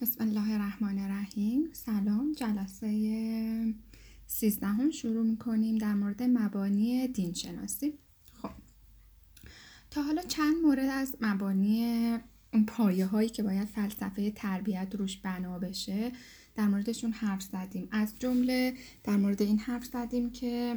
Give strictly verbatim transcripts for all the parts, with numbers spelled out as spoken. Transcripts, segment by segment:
بسم الله الرحمن الرحیم. سلام. جلسه سیزدهم شروع میکنیم در مورد مبانی دین شناسی. خب تا حالا چند مورد از مبانی اون پایه هایی که باید فلسفه تربیت روش بنا بشه در موردشون حرف زدیم. از جمله در مورد این حرف زدیم که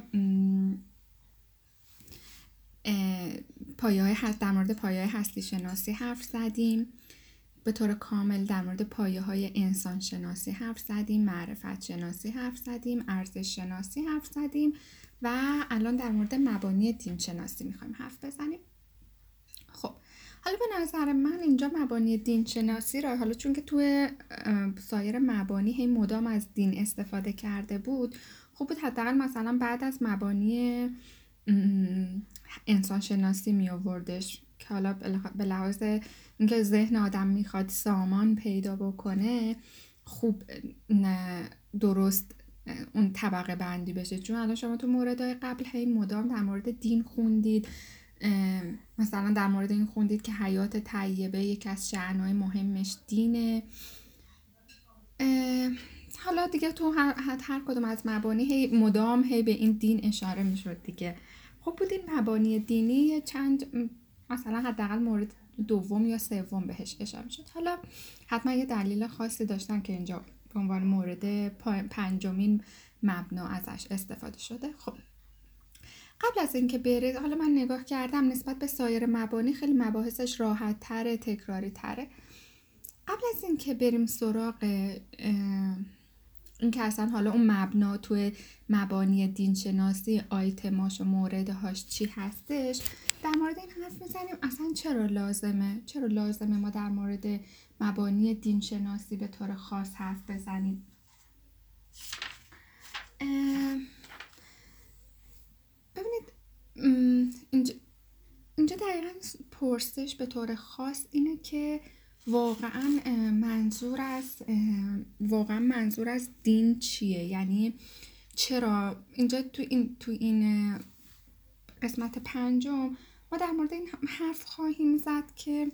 پایه های هست در مورد پایه های هستی شناسی حرف زدیم. به طور کامل در مورد پایه های انسان شناسی حرف زدیم، معرفت شناسی حرف زدیم، ارزش شناسی حرف زدیم و الان در مورد مبانی دین شناسی میخوایم حرف بزنیم. خب حالا به نظر من اینجا مبانی دین شناسی را، حالا چون که توی سایر مبانی هی مدام از دین استفاده کرده بود، خوب بود حداقل مثلا بعد از مبانی انسان شناسی می آوردش که حالا به لحاظ اینکه ذهن آدم میخواد سامان پیدا بکنه خوب درست اون طبقه بندی بشه. چون الان شما تو موردهای قبل هی مدام در مورد دین خوندید، مثلا در مورد این خوندید که حیات طیبه یکی از شأنهای مهمش دینه. حالا دیگه تو هر, هر کدوم از مبانی هی مدام هی به این دین اشاره میشد دیگه. خب بود این مبانی دینی چند مثلا حداقل مورد دوم یا سوم بهش اشاره شد. حالا حتما یه دلیل خاصی داشتن که اینجا به عنوان مورد پنجمین مبنا ازش استفاده شده. خب قبل از اینکه برید، حالا من نگاه کردم نسبت به سایر مبانی خیلی مباحثش راحت تره، تکراری تره. قبل از اینکه بریم سراغ این که اصلا حالا اون مبنا توی مبانی دین شناسی آیتماش و موردهاش چی هستش، در مورد این حرف میزنیم اصلا چرا لازمه چرا لازمه ما در مورد مبانی دین شناسی به طور خاص حرف بزنیم. ببینید اینجا, اینجا دقیقا پرسش به طور خاص اینه که واقعا منظور از واقعا منظور از دین چیه؟ یعنی چرا اینجا تو این تو این قسمت پنجم ما در مورد این حرف خواهیم زد که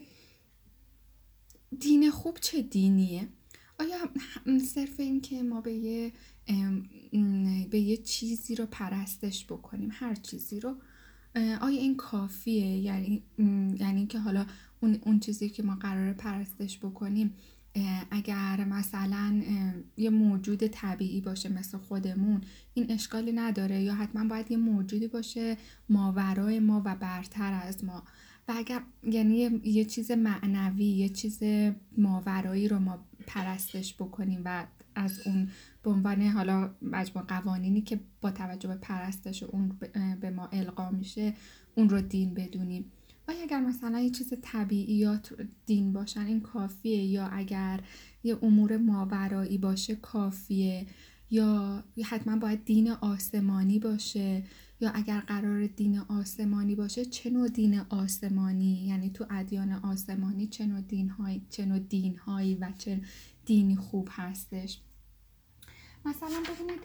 دین خوب چه دینیه؟ آیا صرف این که ما به یه به یه چیزی رو پرستش بکنیم، هر چیزی رو، آیا این کافیه؟ یعنی یعنی که حالا اون اون چیزی که ما قراره پرستش بکنیم اگر مثلا یه موجود طبیعی باشه مثل خودمون این اشکالی نداره، یا حتما باید یه موجودی باشه ماورای ما و برتر از ما؟ و اگر یعنی یه چیز معنوی، یه چیز ماورایی رو ما پرستش بکنیم و از اون به عنوان حالا مجموع قوانینی که با توجه به پرستش اون به ما القا میشه اون رو دین بدونیم. آیا اگر مثلا یه چیز طبیعیات دین باشن این کافیه، یا اگر یه امور ماورایی باشه کافیه، یا حتما باید دین آسمانی باشه؟ یا اگر قرار دین آسمانی باشه چه نوع دین آسمانی؟ یعنی تو ادیان آسمانی چه نوع دین‌هایی چه نوع دین‌هایی و چه دینی خوب هستش؟ مثلا ببینید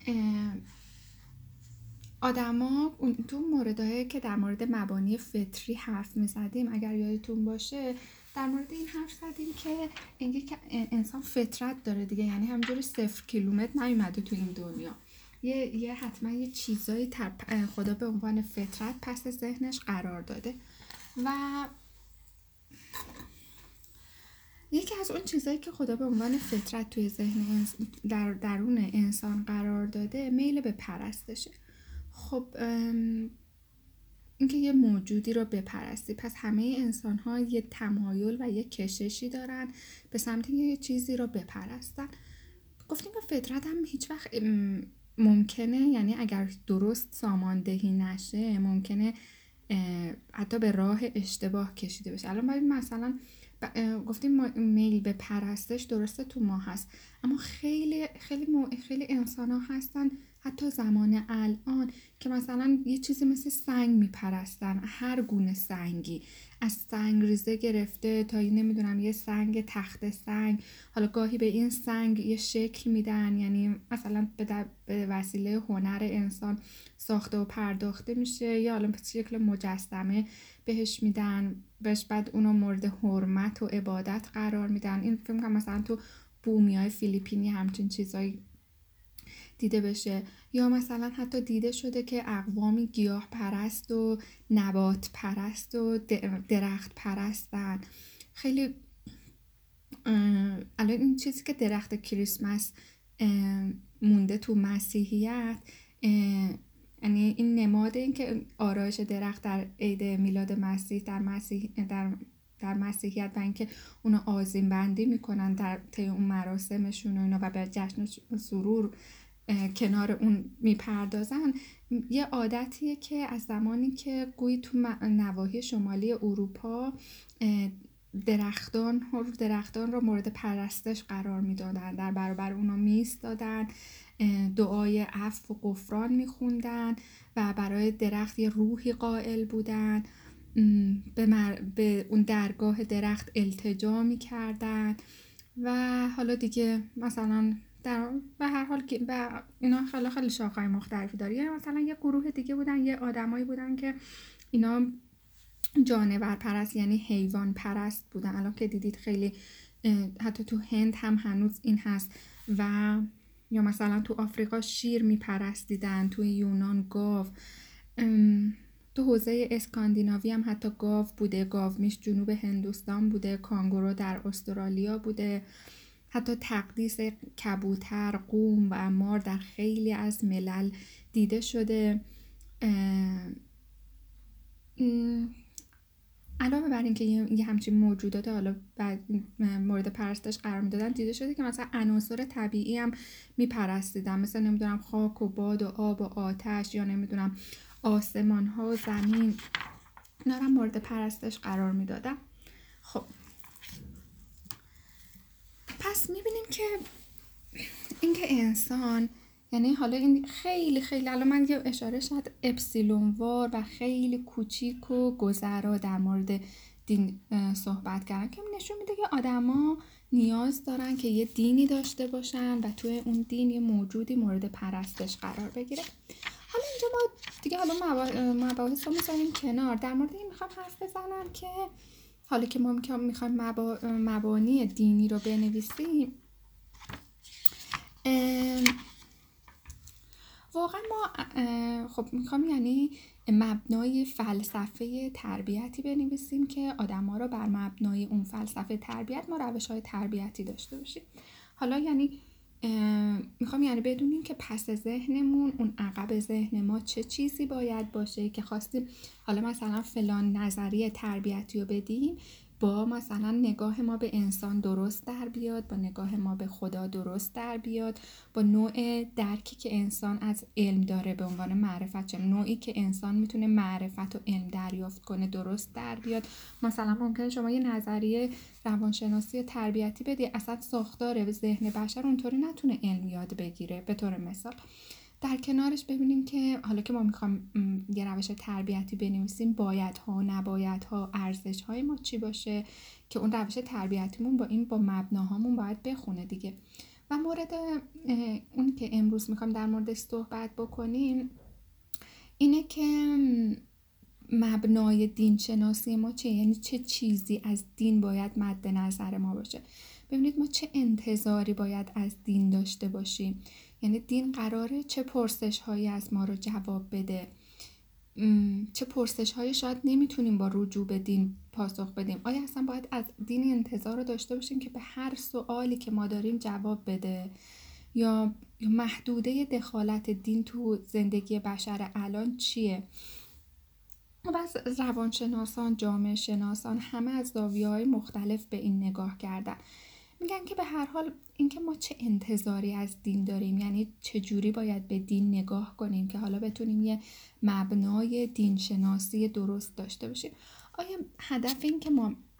آدما تو موردهایی که در مورد مبانی فطری حرف می‌زدیم اگر یادتون باشه در مورد این حرف زدیم که اینکه که انسان فطرت داره دیگه، یعنی همونجوری صفر کیلومتر نیومده تو این دنیا، یه یه حتما یه چیزایی خدا به عنوان فطرت پس ذهنش قرار داده و یکی از اون چیزایی که خدا به عنوان فطرت توی ذهن در درون انسان قرار داده میل به پرستشه. خب اینکه یه موجودی رو بپرستی، پس همه انسان ها یه تمایل و یه کششی دارن به سمت یه چیزی رو بپرستن. گفتیم که فطرت هم هیچ وقت ممکنه، یعنی اگر درست ساماندهی نشه ممکنه حتی به راه اشتباه کشیده بشه. الان باید مثلا گفتیم میل به پرستش درسته تو ما هست، اما خیلی خیلی خیلی انسان ها هستن حتی زمان الان که مثلا یه چیزی مثل سنگ میپرستن، هر گونه سنگی، از سنگ ریزه گرفته تا این نمیدونم یه سنگ تخت سنگ، حالا گاهی به این سنگ یه شکل میدن، یعنی مثلا به, در... به وسیله هنر انسان ساخته و پرداخته میشه، یا حالا به شکل مجسمه بهش میدن، بهش بعد اونو مورد حرمت و عبادت قرار میدن. این فیلم که مثلا تو بومیای فیلیپینی همچین چیزایی دیده بشه، یا مثلا حتی دیده شده که اقوامی گیاه پرست و نبات پرست و درخت پرستن. خیلی الان این چیزی که درخت کریسمس مونده تو مسیحیت، یعنی این نماد این که آرایش درخت در عید میلاد مسیح در مسیح در در مسیحیت و اینکه اونا آذین بندی میکنن در طی اون مراسمشون و اینا و به جشن و سرور کنار اون میپردازن، یه عادتیه که از زمانی که گویی تو نواحی شمالی اروپا درختان درختان رو مورد پرستش قرار میدادن، در برابر اونا میایستادن، دعای عفو و غفران میخوندن و برای درخت یه روحی قائل بودن، به, مر... به اون درگاه درخت التجا میکردن و حالا دیگه مثلا در به هر حال به اینا خیلی خیلی شاخه‌های مختلفی داره. یعنی مثلا یه گروه دیگه بودن، یه آدمایی بودن که اینا جانور پرست یعنی حیوان پرست بودن. الان که دیدید خیلی حتی تو هند هم هنوز این هست، و یا مثلا تو آفریقا شیر میپرستیدن، تو یونان گاو، تو حوزه اسکاندیناوی هم حتی گاو بوده، گاومیش جنوب هندوستان بوده، کانگورو در استرالیا بوده، حتی تقدیس کبوتر، قوم و مار در خیلی از ملل دیده شده. علاوه بر این که یه همچین موجودات حالا مورد پرستش قرار میدادن، دیده شده که مثلا عناصر طبیعی هم میپرستیدن، مثلا نمیدونم خاک و باد و آب و آتش، یا نمیدونم آسمان ها و زمین، اینا هم مورد پرستش قرار میدادن. خب پس میبینیم که اینکه انسان، یعنی حالا این خیلی خیلی الان من یه اشاره شاید اپسیلون وار و خیلی کوچیک و گذرا در مورد دین صحبت کردن که نشون میده که آدما نیاز دارن که یه دینی داشته باشن و توی اون دین یه موجودی مورد پرستش قرار بگیره. حالا اینجا ما دیگه حالا مباحث رو میذاریم کنار، در مورد این میخوام حرف بزنم که حالا که ما میخوایم مبا... مبانی دینی رو بنویسیم، واقعا ما خب میخوام یعنی مبنای فلسفه تربیتی بنویسیم که آدم ها رو بر مبنای اون فلسفه تربیت ما روش های تربیتی داشته باشیم. حالا یعنی میخوام یعنی بدونیم که پس ذهنمون، اون عقب ذهن ما چه چیزی باید باشه که خواستیم حالا مثلا فلان نظریه تربیتی رو بدیم، با مثلا نگاه ما به انسان درست در بیاد، با نگاه ما به خدا درست در بیاد، با نوع درکی که انسان از علم داره به عنوان معرفت، چه نوعی که انسان میتونه معرفت و علم دریافت کنه درست در بیاد. مثلا ممکنه شما یه نظریه روانشناسی تربیتی بدی، اصلا ساختار ذهن بشر اونطوری نتونه علم یاد بگیره. به طور مثال در کنارش ببینیم که حالا که ما میخوام یه روش تربیتی بنویسیم، بایدها و نبایدها، ارزش‌های ما چی باشه که اون روش تربیتیمون با این با مبناهامون باید بخونه دیگه. و مورد اون که امروز میخوام در موردش صحبت بکنیم اینه که مبنای دین شناسی ما چیه، یعنی چه چیزی از دین باید مد نظر ما باشه. ببینید ما چه انتظاری باید از دین داشته باشیم، یعنی دین قراره چه پرسش هایی از ما رو جواب بده، چه پرسش هایی شاید نمیتونیم با رجوع به دین پاسخ بدیم. آیا اصلا باید از دین انتظار رو داشته باشیم که به هر سوالی که ما داریم جواب بده، یا محدوده دخالت دین تو زندگی بشر الان چیه؟ بس روانشناسان، جامعه شناسان همه از زاویه‌های مختلف به این نگاه کردن. میگن که به هر حال اینکه ما چه انتظاری از دین داریم، یعنی چه جوری باید به دین نگاه کنیم که حالا بتونیم یه مبنای دین شناسی درست داشته باشیم. آیا هدف این که ما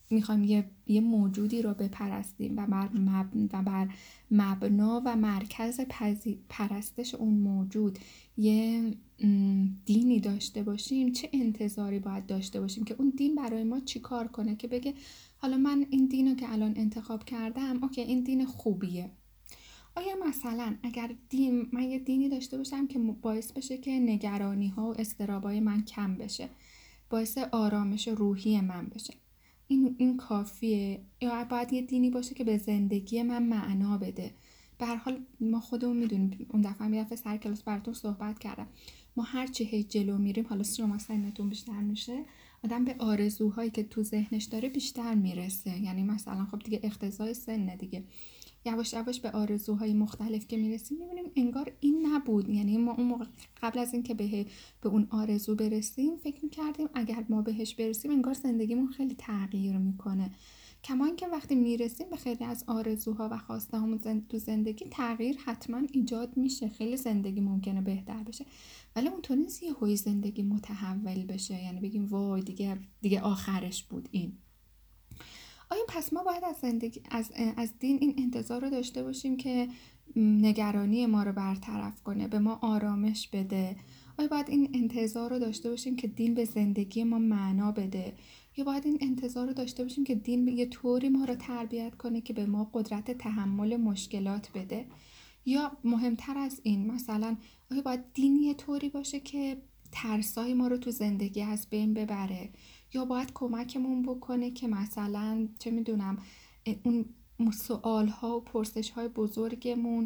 میخوایم یه, یه موجودی رو بپرستیم و بر, مب... و بر مبنا و مرکز پزی... پرستش اون موجود یه دینی داشته باشیم، چه انتظاری باید داشته باشیم که اون دین برای ما چی کار کنه که بگه حالا من این دین رو که الان انتخاب کردم اوکی این دین خوبیه. آیا مثلا اگر دین من یه دینی داشته باشم که باعث بشه که نگرانی ها و اضطرابای من کم بشه، باعث آرامش روحی من بشه، این این کافیه؟ یا باید یه دینی باشه که به زندگی من معنا بده؟ به هر حال ما خودمون میدونیم، اون دفعه هم یه دفعه سر کلاس براتون صحبت کردم، ما هر چی هی جلو میریم، حالا شما سنتون بیشتر میشه، آدم به آرزوهایی که تو ذهنش داره بیشتر میرسه. یعنی مثلا خب دیگه اقتضای سن دیگه، یواش یواش به آرزوهای مختلف که میرسیم میبینیم انگار این نبود. یعنی ما اون موقع قبل از این که به به اون آرزو برسیم فکر میکردیم اگر ما بهش برسیم انگار زندگیمون خیلی تغییر میکنه. کما اینکه وقتی میرسیم به خیلی از آرزوها و خواسته هامون تو زندگی تغییر حتما ایجاد میشه، خیلی زندگی ممکنه بهتر بشه، ولی اونطور نیست یه هوی زندگی متحول بشه یعنی بگیم وای دیگه دیگه آخرش بود این. آیا پس ما باید از زندگی از از دین این انتظار رو داشته باشیم که نگرانی ما رو برطرف کنه، به ما آرامش بده؟ آیا باید این انتظار رو داشته باشیم که دین به زندگی ما معنا بده؟ یا باید این انتظار رو داشته باشیم که دین یه طوری ما رو تربیت کنه که به ما قدرت تحمل مشکلات بده؟ یا مهمتر از این مثلا آیا باید دین یه طوری باشه که ترسای ما رو تو زندگی از بین ببره؟ یا باید کمکمون بکنه که مثلا چه میدونم اون سوال ها و پرسش های بزرگمون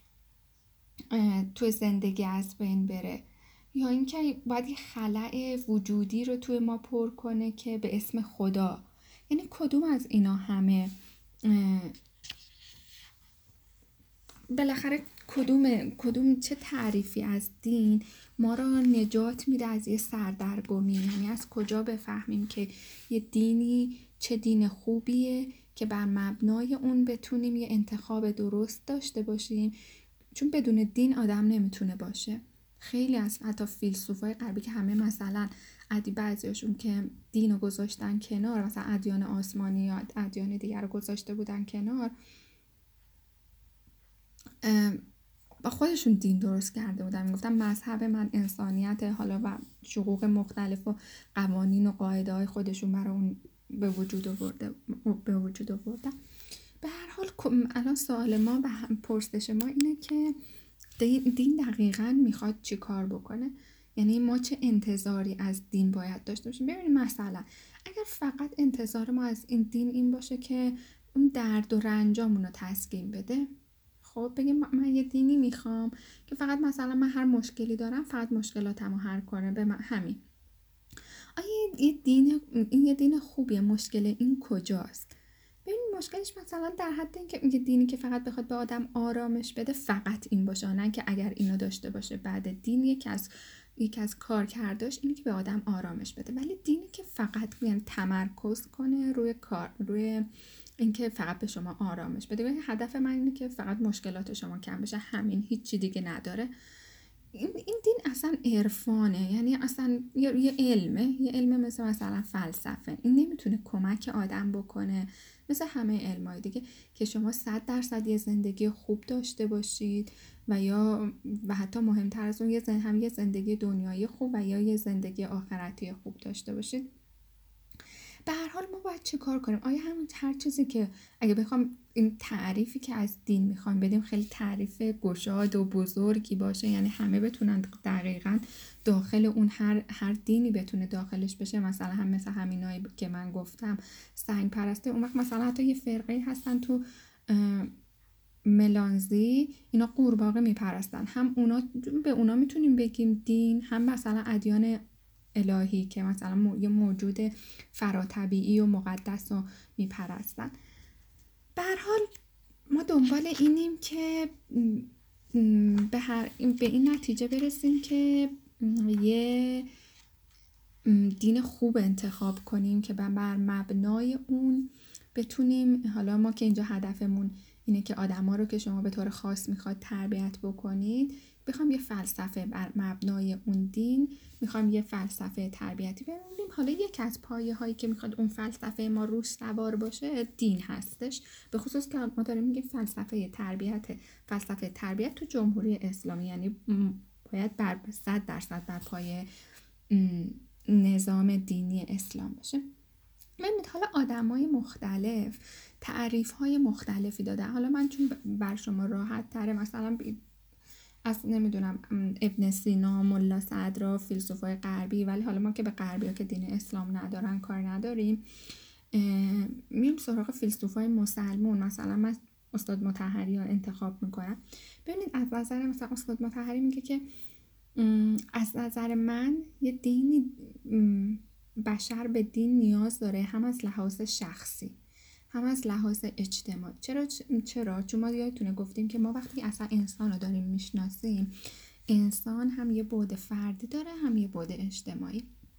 تو زندگی از بین بره؟ یا اینکه باید یه خلأ وجودی رو توی ما پر کنه که به اسم خدا؟ یعنی کدوم از اینا همه بالاخره کدوم کدوم چه تعریفی از دین ما را نجات میده از یه سردرگمی؟ یعنی از کجا بفهمیم که یه دینی چه دین خوبیه که بر مبنای اون بتونیم یه انتخاب درست داشته باشیم؟ چون بدون دین آدم نمیتونه باشه. خیلی از حتی فیلسوفای غربی که همه مثلا ادی بعضیاشون که دین رو گذاشتن کنار، مثلا ادیان آسمانی یا ادیان دیگر رو گذاشته بودن کنار، با خودشون دین درست کرده بودن، میگفتن مذهب من انسانیت، حالا و حقوق مختلف و قوانین و قاعده های خودشون برای اون به وجود آورده به وجود آوردن. به هر حال الان سوال ما و پرسش ما اینه که دین دقیقاً میخواد چی کار بکنه؟ یعنی ما چه انتظاری از دین باید داشته باشیم؟ ببینید مثلا اگر فقط انتظار ما از این دین این باشه که اون درد و رنجامون رو تسکین بده، خب بگیم من یه دینی میخوام که فقط مثلا من هر مشکلی دارم فقط مشکلاتمو حل کنه، به من همین. آیا یه دین این یه دین خوبیه؟ مشکل این کجاست؟ ببین مشکلش مثلا در حد این که یه دینی که فقط بخواد به آدم آرامش بده فقط این باشه، نه که اگر اینو داشته باشه بعد دین یکی از یکی از کار کرداش اینه که به آدم آرامش بده، ولی دینی که فقط یعنی تمرکز کنه روی کار روی اینکه فقط به شما آرامش بده، یعنی هدف من اینه که فقط مشکلات شما کم بشه، همین، هیچی دیگه نداره. این این دین اصلا عرفانه، یعنی اصلا یه, یه علمه یه علمه مثل مثلا فلسفه. این نمیتونه کمک آدم بکنه مثل همه علمای دیگه که شما صد درصد یه زندگی خوب داشته باشید و یا و حتی مهمتر از اون یه زن هم یه زندگی دنیایی خوب و یا یه زندگی آخرتی خوب داشته باشید. به هر حال ما باید چه کار کنیم؟ آیا همون هر چیزی که اگه بخوام این تعریفی که از دین میخوایم بدیم خیلی تعریف گشاد و بزرگی باشه، یعنی همه بتونن دقیقاً داخل اون هر هر دینی بتونه داخلش بشه، مثلا هم مثل همینایی که من گفتم سنگ پرستی، اون وقت مثلا حتی یه فرقه هستن تو ملانزی اینا قورباغه میپرستن، هم اونا به اونا میتونیم بگیم دین، هم مثلا ادیان الهی که مثلا یه موجود فراتبیعی و مقدس رو میپرستن. به هر حال ما دنبال اینیم که به, هر به این نتیجه برسیم که یه دین خوب انتخاب کنیم که بر مبنای اون بتونیم، حالا ما که اینجا هدفمون اینه که آدما رو که شما به طور خاص میخواد تربیت بکنید، بخوام یه فلسفه بر مبنای اون دین، میخوام یه فلسفه تربیتی ببینیم. حالا یک از پایه هایی که میخواد اون فلسفه ما روش سوار باشه دین هستش، به خصوص که ما داریم میگیم فلسفه تربیت فلسفه تربیت تو جمهوری اسلامی، یعنی باید بر صد درصد بر پایه نظام دینی اسلام باشه. ببینید حالا آدمای مختلف تعریف های مختلفی دادن. حالا من چون بر شما راحت تره مثلا از نمیدونم ابن سینا، ملا صدرا، فیلسوفای غربی، ولی حالا ما که به غربی ها که دین اسلام ندارن کار نداریم، میریم سراغ فیلسوفای مسلمون. مثلا من استاد مطهری رو انتخاب میکنم. ببینید از نظر مثلا استاد مطهری میگه که از نظر من یه دینی بشر به دین نیاز داره، هم از لحاظ شخصی هم از لحاظ اجتماعی. چرا چرا چون ما یادتونه گفتیم که ما وقتی اصلا انسان رو داریم میشناسیم، انسان هم یه بعد فردی داره هم یه بعد اجتماعی.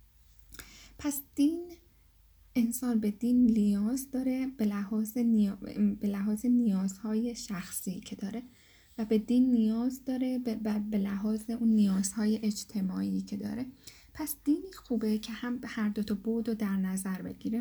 پس دین، انسان به دین نیاز داره به لحاظ نیا... به لحاظ نیازهای شخصی که داره، و به دین نیاز داره به, به لحاظ اون نیازهای اجتماعی که داره. پس دینی خوبه که هم هر دو تا بعد رو در نظر بگیره.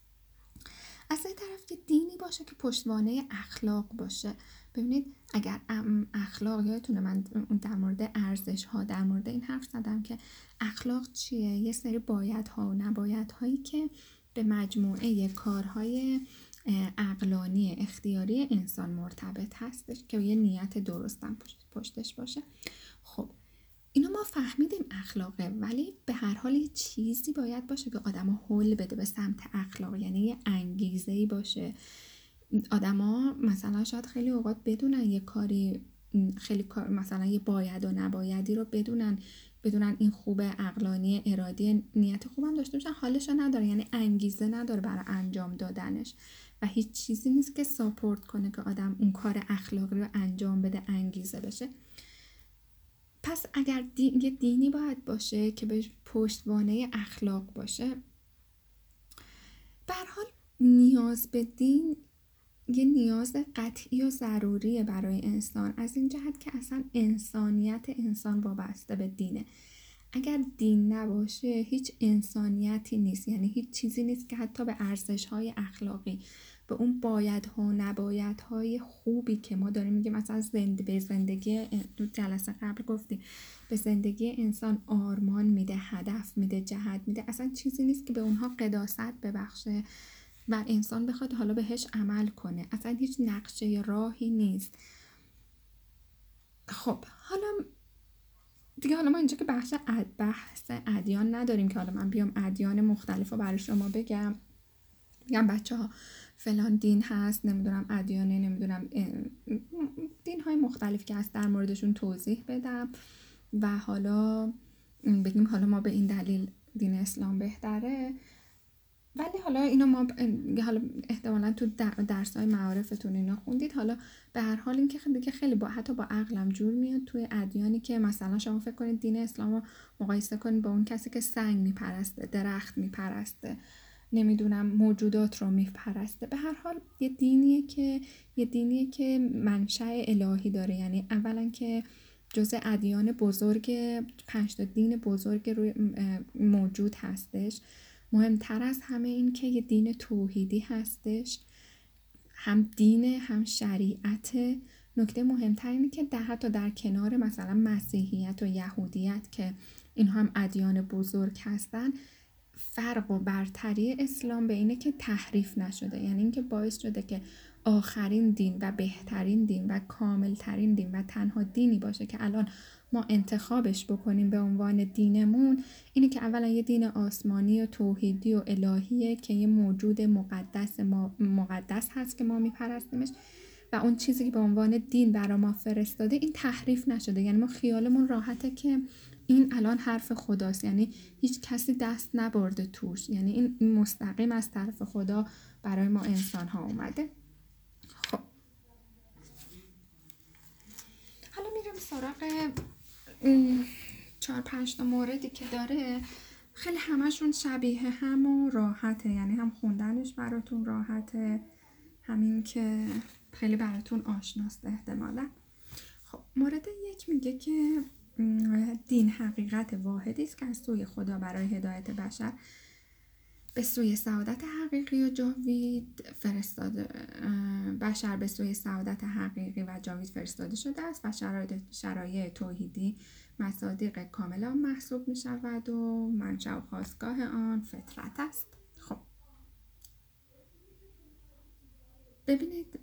از این طرف یه دینی باشه که پشتوانه اخلاق باشه. ببینید اگر اخلاق، یادتونه من در مورد ارزش ها در مورد این حرف زدم که اخلاق چیه؟ یه سری باید ها و نباید هایی که به مجموعه کارهای عقلانی اختیاری انسان مرتبط هستش که یه نیت درستم پشتش باشه. خب اینو ما فهمیدیم اخلاقه، ولی به هر حال یه چیزی باید باشه که آدما حل بده به سمت اخلاق، یعنی یه انگیزه‌ای باشه. آدما مثلا شاید خیلی اوقات بدونن یه کاری خیلی کار، مثلا یه باید و نبایدی رو بدونن بدونن این خوبه، عقلانی، ارادی، نیت خوبم داشته باشن، حالش رو نداره، یعنی انگیزه نداره برای انجام دادنش و هیچ چیزی نیست که ساپورت کنه که آدم اون کار اخلاقی رو انجام بده، انگیزه بشه. پس اگر دین، یه دینی باید باشه که به پشتوانه اخلاق باشه. به هر حال نیاز به دین یه نیاز قطعی و ضروریه برای انسان، از این جهت که اصلا انسانیت انسان وابسته به دینه. اگر دین نباشه هیچ انسانیتی نیست، یعنی هیچ چیزی نیست که حتی به ارزش‌های اخلاقی، به اون بایدها و نبایدهای خوبی که ما داریم میگیم مثلا زنده به زندگی، دو جلسه قبل گفتیم به زندگی انسان آرمان میده، هدف میده، جهت میده، اصلا چیزی نیست که به اونها قداست ببخشه و انسان بخواد حالا بهش عمل کنه. اصلا هیچ نقشه راهی نیست. خب حالا دیگه حالا ما اینجا که بحث بحث ادیان نداریم که حالا من بیام ادیان مختلف رو برای شما بگم بگم بچه ها فلان دین هست، نمیدونم ادیانه، نمیدونم دین های مختلف که هست در موردشون توضیح بدم و حالا بگیم حالا ما به این دلیل دین اسلام بهتره. ولی حالا اینو ما حالا احتمالاً تو درس‌های معارفتون اینا خوندید. حالا به هر حال این که دیگه خیلی با حتی با عقلم جور میاد توی ادیانی که مثلا شما فکر کنید دین اسلام رو مقایسه کنید با اون کسی که سنگ میپرسته، درخت میپرسته، نمیدونم موجودات رو میپرسته. به هر حال یه دینیه که یه دینیه که منشأ الهی داره، یعنی اولا که جزء ادیان بزرگ، پنج تا دین بزرگ روی موجود هستش. مهمتر از همه این که یه دین توحیدی هستش، هم دین هم شریعت. نکته مهمتر اینه که در حتی در کنار مثلا مسیحیت و یهودیت که این هم ادیان بزرگ هستن، فرق و برتری اسلام به اینه که تحریف نشده، یعنی اینکه باعث شده که آخرین دین و بهترین دین و کاملترین دین و تنها دینی باشه که الان ما انتخابش بکنیم به عنوان دینمون، اینه که اولا یه دین آسمانی و توحیدی و الهیه که یه موجود مقدس ما مقدس هست که ما میپرستیمش و اون چیزی که به عنوان دین برای ما فرستاده این تحریف نشده، یعنی ما خیالمون راحته که این الان حرف خداست، یعنی هیچ کسی دست نبرده توش، یعنی این مستقیم از طرف خدا برای ما انسان ها اومده. خب حالا میرم سراغ چهار پنج تا موردی که داره. خیلی همشون شبیه هم و راحته، یعنی هم خوندنش براتون راحته، همین که خیلی براتون آشناست احتمالا. خب مورد یک میگه که دین حقیقت واحدی است که از سوی خدا برای هدایت بشر به سوی سعادت حقیقی و جاوید فرستاده بشر به سوی سعادت حقیقی و جاوید فرستاده شده است و شرایط شرایع توحیدی مصادیق کاملا محسوب می شود و منشأ و خاستگاه آن فطرت است. خب ببینید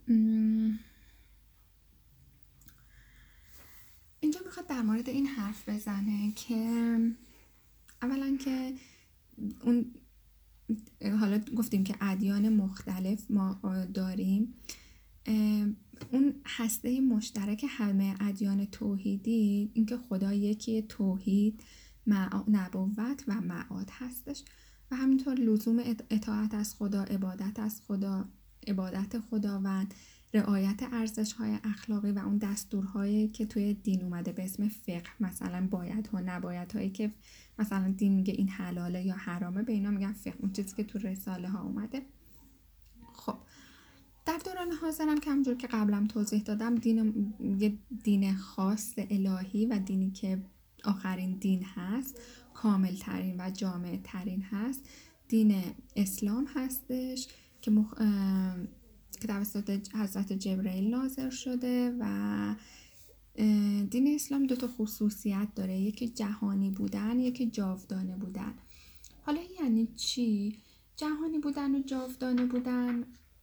اینجا میخواد در مورد این حرف بزنه که اولا که اون حالا گفتیم که ادیان مختلف ما داریم، اون هسته مشترک همه ادیان توحیدی اینکه خدا یکی، توحید، نبوت و معاد هستش و همینطور لزوم اطاعت از خدا، عبادت از خدا، عبادت خداوند، رعایت ارزش‌های اخلاقی و اون دستورهایی که توی دین اومده به اسم فقه، مثلا باید ها نباید هایی که مثلا دین میگه این حلاله یا حرامه، به اینا میگن فقه، اون چیزی که تو رساله ها اومده. خب در دوران حاضرم که همونجور که قبلا توضیح دادم دین یه دین خاص الهی و دینی که آخرین دین هست، کامل ترین و جامع ترین هست، دین اسلام هستش که مخ... که توسط حضرت جبرئیل نازل شده و دین اسلام دو تا خصوصیت داره، یکی جهانی بودن، یکی جاودانه بودن. حالا یعنی چی جهانی بودن و جاودانه بودن؟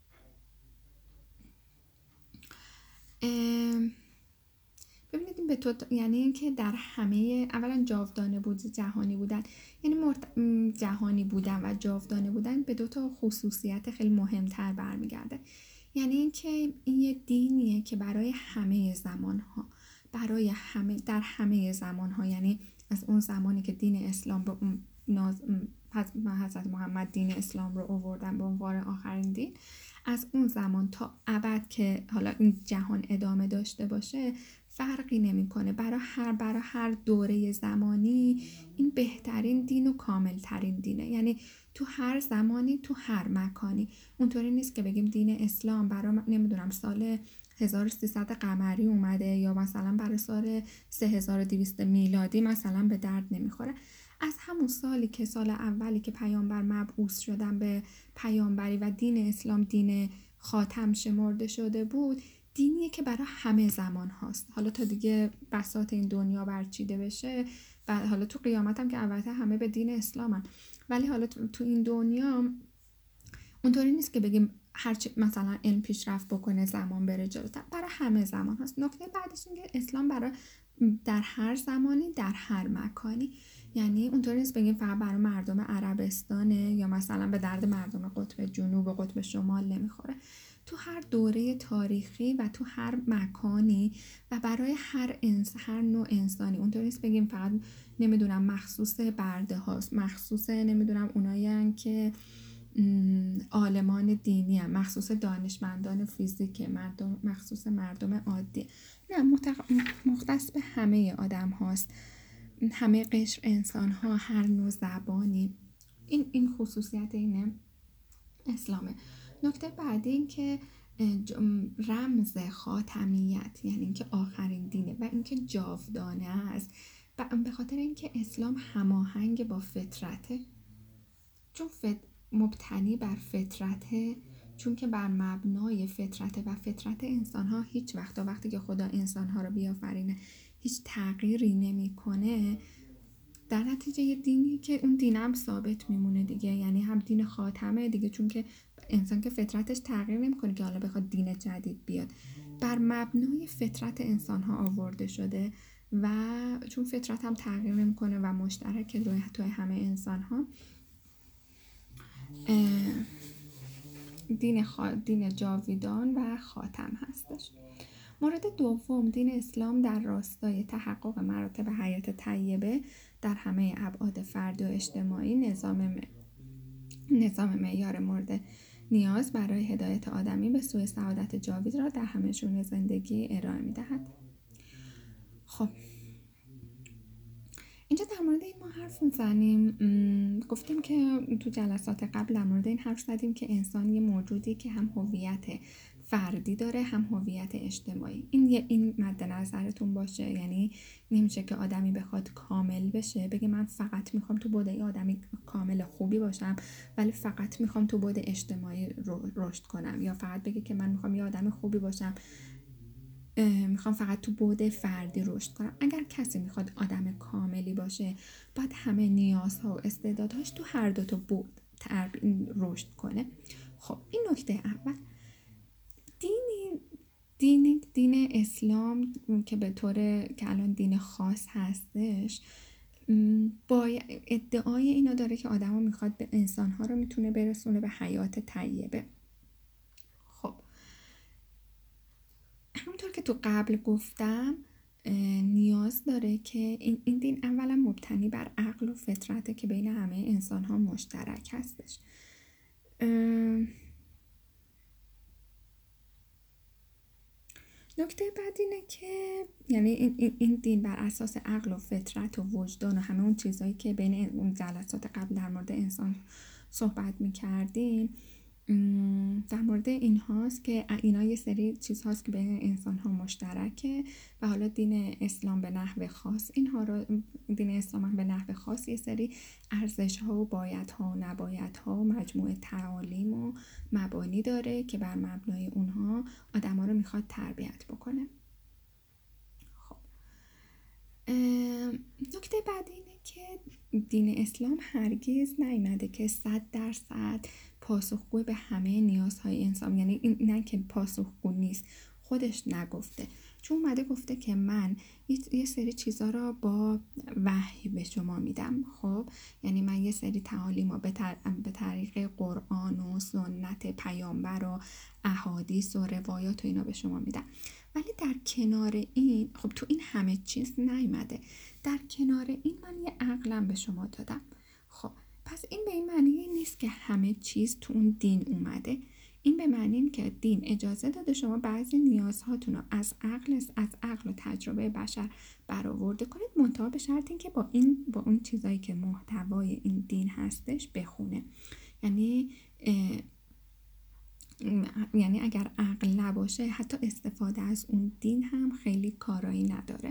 ببینید این به تو یعنی اینکه در همه، اولا جاودانه بود، جهانی بودن، یعنی مرت... جهانی بودن و جاودانه بودن به دو تا خصوصیت خیلی مهمتر برمیگرده. یعنی اینکه این یه دینیه که برای همه زمانها، برای همه در همه زمانها، یعنی از اون زمانی که دین اسلام به اون ناز... حضرت محمد دین اسلام رو آوردن به عنوان آخرین دین، از اون زمان تا ابد که حالا این جهان ادامه داشته باشه فرقی نمیکنه، برای هر برای هر دوره زمانی این بهترین دین و کامل ترین دینه. یعنی تو هر زمانی، تو هر مکانی. اونطوری نیست که بگیم دین اسلام برای نمیدونم سال هزار و سیصد قمری اومده یا مثلا برای سال سه هزار و دویست میلادی مثلا به درد نمیخوره. از همون سالی که سال اولی که پیامبر مبعوث شدن به پیامبری و دین اسلام دین خاتم شمرده شده بود، دینیه که برای همه زمان هاست. حالا تا دیگه بساط این دنیا برچیده بشه و حالا تو قیامت هم که البته همه به دین اسلام هم. ولی حالا تو این دنیا اونطوری نیست که بگیم هرچی مثلا علم پیشرفت بکنه زمان بره جلوتر، برای همه زمان هست. نکته بعدش اینه که اسلام برای در هر زمانی در هر مکانی، یعنی اونطوری نیست بگیم فقط برای مردم عربستانه یا مثلا به درد مردم قطب جنوب و قطب شمال نمیخوره. تو هر دوره تاریخی و تو هر مکانی و برای هر انس هر نوع انسانی. اونطوری نیست بگیم فقط نمیدونم مخصوص برده هاست، مخصوص نمیدونم اونایی که عالمان دینی هم، مخصوص دانشمندان فیزیک، مردم مخصوص مردم عادی، نه، مختص به همه آدم هاست، همه قشر انسان ها، هر نوع زبانی. این این خصوصیت اینه اسلامه. نکته بعدی این که رمز خاتمیت، یعنی اینکه آخرین دینه و اینکه جاودانه است، به خاطر اینکه اسلام هماهنگ با فطرته، چون فت... مبتنی بر فطرته، چون که بر مبنای فطرته و فطرت انسان ها هیچ وقت تا وقتی که خدا انسان ها رو بیافرینه هیچ تغییری نمی کنه، در نتیجه یه دینی که اون دین هم ثابت میمونه دیگه، یعنی هم دین خاتمه دیگه، چون که انسان که فطرتش تغییر نمیکنه که حالا بخواد دین جدید بیاد، بر مبنای فطرت انسان ها آورده شده و چون فطرت هم تغییر نمیکنه و مشترک روی توی همه انسان ها، دین, خا... دین جاویدان و خاتم هستش. مورد دوم، دین اسلام در راستای تحقق مراتب حیات طیبه در همه ابعاد فردی و اجتماعی، نظام م... نظام معیار مورد نیاز برای هدایت آدمی به سوی سعادت جاوید را در همه شئون زندگی ارائه می‌دهد. خب اینجا در مورد این ما حرف میزنیم. گفتیم که تو جلسات قبل در مورد این حرف زدیم که انسان یه موجودی که هم هویت فردی داره هم هویت اجتماعی. این یه این مد نظرتون باشه. یعنی نمیشه که آدمی بخواد کامل بشه بگه من فقط میخوام تو بعد آدمی کامل خوبی باشم ولی فقط میخوام تو بعد اجتماعی رشد کنم، یا فقط بگه که من میخوام یه آدم خوبی باشم میخوام فقط تو بعد فردی رشد کنم. اگر کسی میخواد آدم کاملی باشه باید همه نیازها و استعدادهاش تو هر دو تا بعد رشد کنه. خب این نکته اول. دین دین دین اسلام که به طور که الان دین خاص هستش با ادعای اینا داره که آدم ها میخواد به انسانها رو میتونه برسونه به حیات طیبه. خب همونطور که تو قبل گفتم نیاز داره که این, این دین اولا مبتنی بر عقل و فطرته که بین همه انسان ها مشترک هستش. نکته بعد اینه که یعنی این, این دین بر اساس عقل و فطرت و وجدان و همه اون چیزهایی که بین اون جلسات قبل در مورد انسان صحبت میکردیم در مورد این هاست که اینا یه سری چیز هاست که بین انسان ها مشترکه و حالا دین اسلام به نحو خاص اینها رو دین اسلام به نحو خاص یه سری ارزش ها و باید ها و نباید ها و مجموعه تعالیم و مبانی داره که بر مبنای اونها آدم ها رو میخواد تربیت بکنه. خب نکته بعد اینه که دین اسلام هرگز نیامده که صد درصد پاسخگوی به همه نیازهای انسان، یعنی این نه که پاسخگو نیست، خودش نگفته، چون اومده گفته که من یه سری چیزا رو با وحی به شما میدم. خب یعنی من یه سری تعالیم رو به, تر... به طریق قرآن و سنت پیامبر و احادیث و روایات و اینا به شما میدم، ولی در کنار این خب تو این همه چیز نیامده، در کنار این من یه عقلم به شما دادم. خب پس این به این معنی نیست که همه چیز تو اون دین اومده. این به معنی این که دین اجازه داده شما بعضی نیازهاتون رو از عقل از عقل و تجربه بشر برآورده کنید، منتها به شرط این که با این با اون چیزایی که محتوای این دین هستش بخونه. یعنی یعنی اگر عقل نباشه حتی استفاده از اون دین هم خیلی کارایی نداره.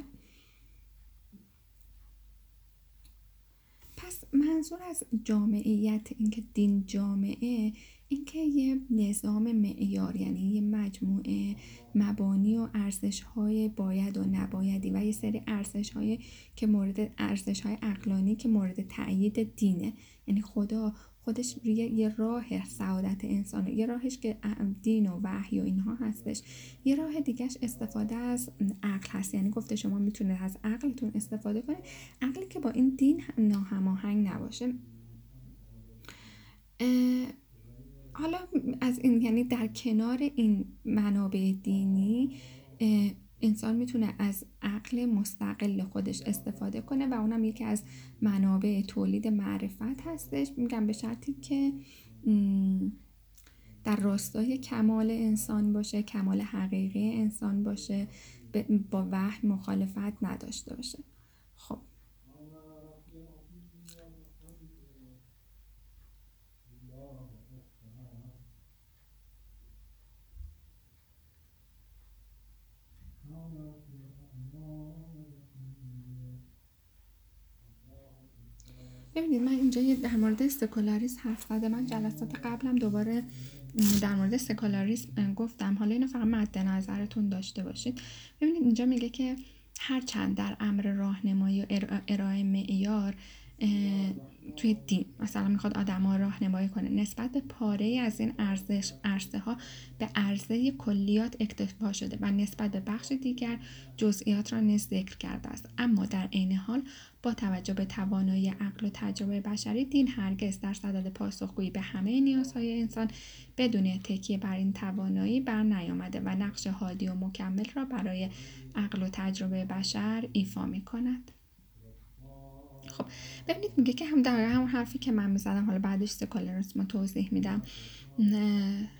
پس منظور از جامعیت اینکه دین جامعه اینکه یه نظام معیار، یعنی یه مجموعه مبانی و ارزش‌های باید و نبایدی و یه سری ارزش‌های که مورد ارزش‌های عقلانی که مورد تأیید دینه. یعنی خدا خودش یه راه سعادت انسانه، یه راهش که دین و وحی و اینها هستش، یه راه دیگهش استفاده از عقل هست. یعنی گفته شما میتونید از عقلتون استفاده کنید، عقلی که با این دین ناهماهنگ نباشه. حالا از این یعنی در کنار این منابع دینی انسان میتونه از عقل مستقل خودش استفاده کنه و اونم یکی از منابع تولید معرفت هستش. میگم به شرطی که در راستای کمال انسان باشه، کمال حقیقی انسان باشه، با وحی مخالفت نداشته باشه. خب ببینید من اینجا یه در مورد سکولاریسم حرف زدم. من جلسات قبلم دوباره در مورد سکولاریسم گفتم، حالا اینو فقط مد نظرتون داشته باشید. ببینید اینجا میگه که هرچند در امر راهنمایی و ارائه معیار توی دین مثلا میخواد آدم‌ها راهنمایی کنه نسبت به پاره‌ای از این ارزش عرصه ها به عرضه کلیات اکتفا شده و نسبت به بخش دیگر جزئیات را نیز ذکر کرده است، اما در عین حال با توجه به توانایی عقل و تجربه بشری دین هرگز در صدد پاسخگویی به همه نیازهای انسان بدون تکیه بر این توانایی بر نیامده و نقش هادی و مکمل را برای عقل و تجربه بشر ایفا می‌کند. خب ببینید میگه که هم در همون حرفی که من میزدم، حالا بعدش سکولاریسم رو توضیح میدم،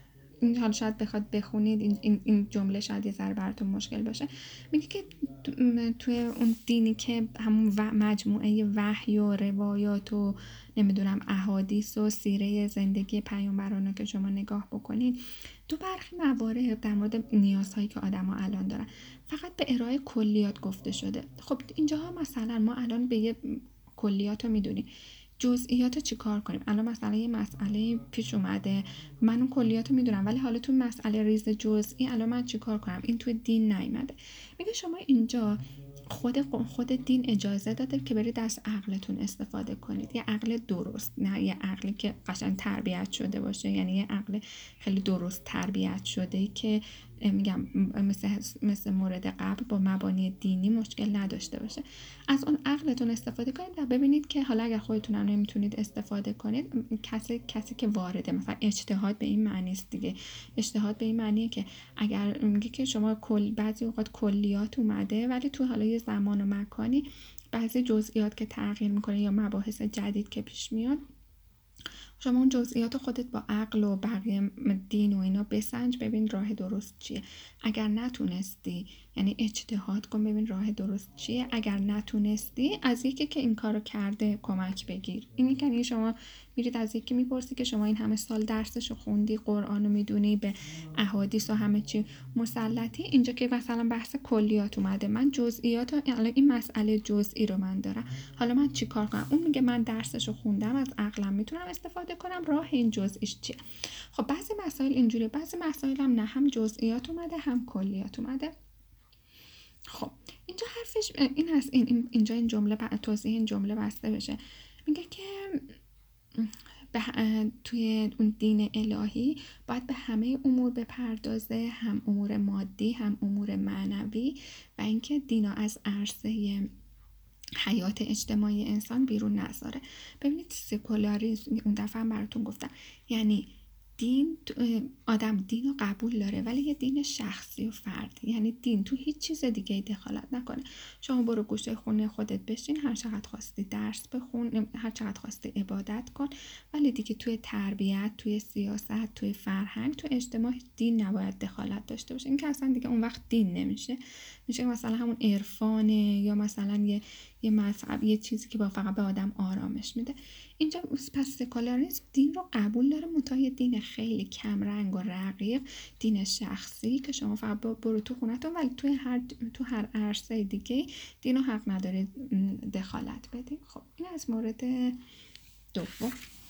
این حالا شاید بخواد بخونید این, این, این جمله شاید یه ذره براتون مشکل باشه. میگه که توی اون دینی که همون مجموعه وحی و روایات و نمیدونم احادیث و سیره زندگی پیامبران که شما نگاه بکنید، تو برخی موارد در مورد نیازهایی که آدما الان دارن فقط به ارائه کلیات گفته شده. خب اینجاها مثلا ما الان به یه کلیات رو میدونیم، جزئیات رو چی کار کنیم؟ الان مثلا یه مسئله پیش اومده، من اون کلیات رو میدونم ولی حالا تو مسئله ریز جزئی الان من چی کار کنم؟ این توی دین نیامده. میگه شما اینجا خود خود دین اجازه داده که برید از عقلتون استفاده کنید، یه عقل درست، نه یه عقلی که قشنگ تربیت شده باشه، یعنی یه عقل خیلی درست تربیت شده که میگم مثل مثل مورد قبل با مبانی دینی مشکل نداشته باشه. از اون عقلتون استفاده کنید و ببینید که حالا اگر خودتون هم نمیتونید استفاده کنید، کسی کسی که وارده، مثلا اجتهاد به این معنی است دیگه. اجتهاد به این معنیه که اگر میگه که شما کل بعضی اوقات کلیات اومده ولی تو حالا یه زمان و مکانی بعضی جزئیات که تغییر میکنه یا مباحث جدید که پیش میاد، شما اون جزئیات خودت با عقل و بقیه دین و اینا بسنج، ببین راه درست چیه. اگر نتونستی یعنی اجتهاد کن ببین راه درست چیه. اگر نتونستی از یکی که این کارو کرده کمک بگیر. این یعنی شما میرید از یکی میپرسی که شما این همه سال درسشو خوندی، قرآنو میدونی، به احادیث و همه چی مسلطی، اینجا که مثلا بحث کلیات اومده، من جزئیات، الان این مسئله جزئی رو من دارم، حالا من چی کار کنم؟ اون میگه من درسشو خوندم، از عقلم میتونم استفاده کنم، راه این جزئیش چیه؟ خب بعضی مسائل اینجوری، بعضی مسائل هم نه، هم جزئیات اومده هم کلیات اومده. خب اینجا حرفش این هست، این اینجا این جمله توضیح این جمله بسته بشه. میگه که توی اون دین الهی باید به همه امور بپردازه، هم امور مادی هم امور معنوی، و اینکه دینا از عرصه حیات اجتماعی انسان بیرون نذاره. ببینید سکولاریسم اون دفعه هم براتون گفتم، یعنی دین، آدم دین رو قبول داره ولی یه دین شخصی و فردی، یعنی دین تو هیچ چیز دیگه دخالت نکنه. شما برو گوشه خونه خودت بشین، هر چقدر خواستی درس بخون، هر چقدر خواستی عبادت کن، ولی دیگه توی تربیت، توی سیاست، توی فرهنگ، توی اجتماع دین نباید دخالت داشته باشه. این که اصلا دیگه اون وقت دین نمیشه، میشه مثلا همون عرفانه یا مثلا یه یه مذهب، یه چیزی که با فقط به آدم آرامش میده. اینجا پس سکولاریسم دین رو قبول داره، متای دین خیلی کم رنگ و رقیق، دین شخصی که شما فقط برو تو خونتون، ولی توی هر تو هر عرصه دیگه دین رو حق نداره دخالت بدی. خب این از مورد دوم.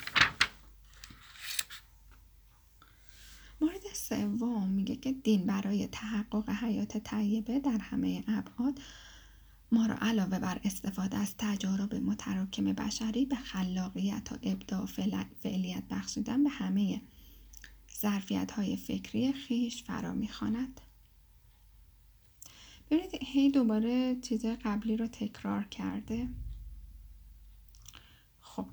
مورد سوم میگه که دین برای تحقق حیات طیبه در همه ابعاد ما را علاوه بر استفاده از تجارب متراکم بشری به خلاقیت و ابداع فعلیت بخشیدن به همه ظرفیت‌های فکری خیش فرا می‌خواند. ببینید هی دوباره چیزای قبلی رو تکرار کرده. خب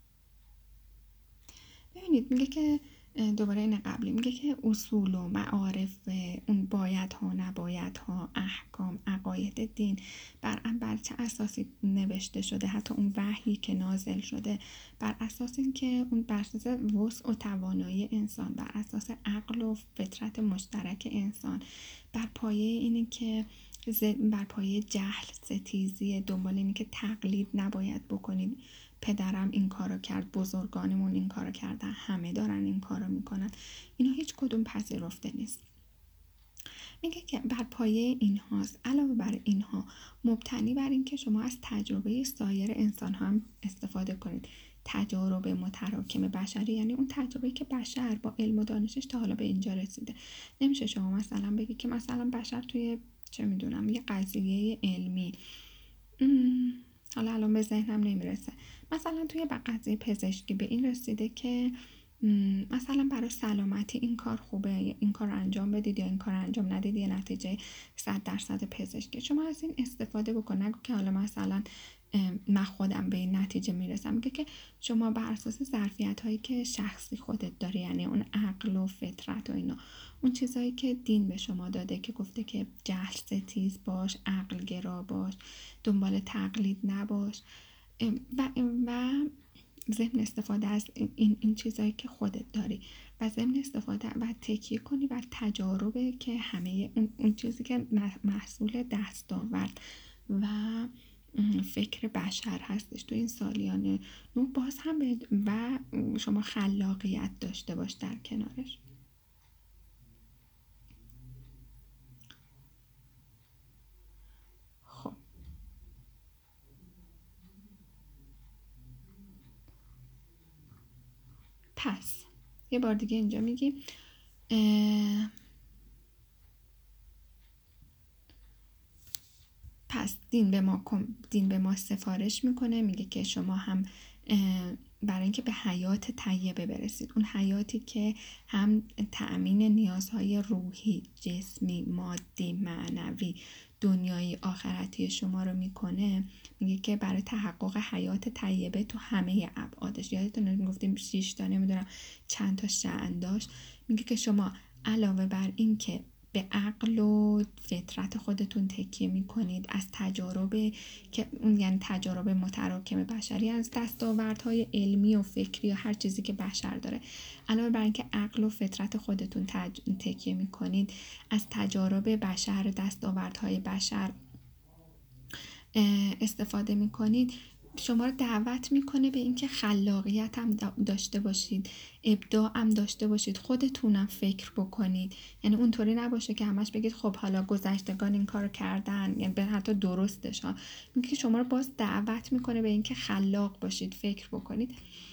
ببینید میگه که دوباره این قبلی میگه که اصول و معارف، اون باید ها نباید ها، احکام، عقاید دین بر بر چه اساسی نوشته شده، حتی اون وحی که نازل شده بر اساس اینکه اون بر اساس وسع و توانایی انسان، بر اساس عقل و فطرت مشترک انسان، بر پایه اینی که بر پایه جهل، ستیزی، دنبال اینی که تقلید نباید بکنید، پدرم این کارو کرد، بزرگانمون این کارو کردن، همه دارن این کارو میکنن، اینا هیچ کدوم پذیرفته نیست. میگه که بر پایه اینهاست، علاوه بر اینها مبتنی بر این که شما از تجربه سایر انسان هم استفاده کنید. تجارب متراکم بشری یعنی اون تجربه‌ای که بشر با علم و دانشش تا حالا به اینجا رسیده. نمیشه شما مثلا بگی که مثلا بشر توی چه میدونم یه قضیه علمی، حالا الان به ذهنم نمیرسه، مثلا توی قضیه پزشکی به این رسیده که مثلا برای سلامتی این کار خوبه، این کار رو انجام بدید یا این کار رو انجام ندید، یه نتیجه صد درصد پزشکی. شما از این استفاده بکن، نگو که حالا مثلا من خودم به این نتیجه میرسم. میگه که شما بر اساس ظرفیت هایی که شخصی خودت داری، یعنی اون عقل و فطرت و اینا، اون چیزایی که دین به شما داده که گفته که جهل ستیز باش، عقل گرا باش، دنبال تقلید نباش و و ذهن استفاده از این این چیزایی که خودت داری و ضمن استفاده و تکیه کنی بر تجاربه که همه اون, اون چیزی که محصول دستاورد و فکر بشر هستش تو این سالیان نو، باز هم و شما خلاقیت داشته باش در کنارش. خب پس یه بار دیگه اینجا میگیم پس دین به ما دین به ما سفارش میکنه، میگه که شما هم برای اینکه به حیات طیبه برسید، اون حیاتی که هم تأمین نیازهای روحی، جسمی، مادی، معنوی، دنیایی، آخرتی شما رو میکنه، میگه که برای تحقق حیات طیبه تو همه ابعادش، یادتونه میگفتیم شش تا نمیدونم چند تا شأن داشت، میگه که شما علاوه بر این که به عقل و فطرت خودتون تکیه میکنید، از تجارب که اون یعنی تجارب متراکم بشری، از دستاوردهای علمی و فکری و هر چیزی که بشر داره، علاوه بر اینکه عقل و فطرت خودتون تج... تکیه میکنید، از تجارب بشر، دستاوردهای بشر استفاده میکنید، شما رو دعوت میکنه به اینکه خلاقیت هم داشته باشید، ابداع هم داشته باشید، خودتونم فکر بکنید. یعنی اونطوری نباشه که همش بگید خب حالا گذشتگان این کارو کردن، یعنی به حتی درستش ها، میگه که شما رو باز دعوت میکنه به اینکه خلاق باشید، فکر بکنید.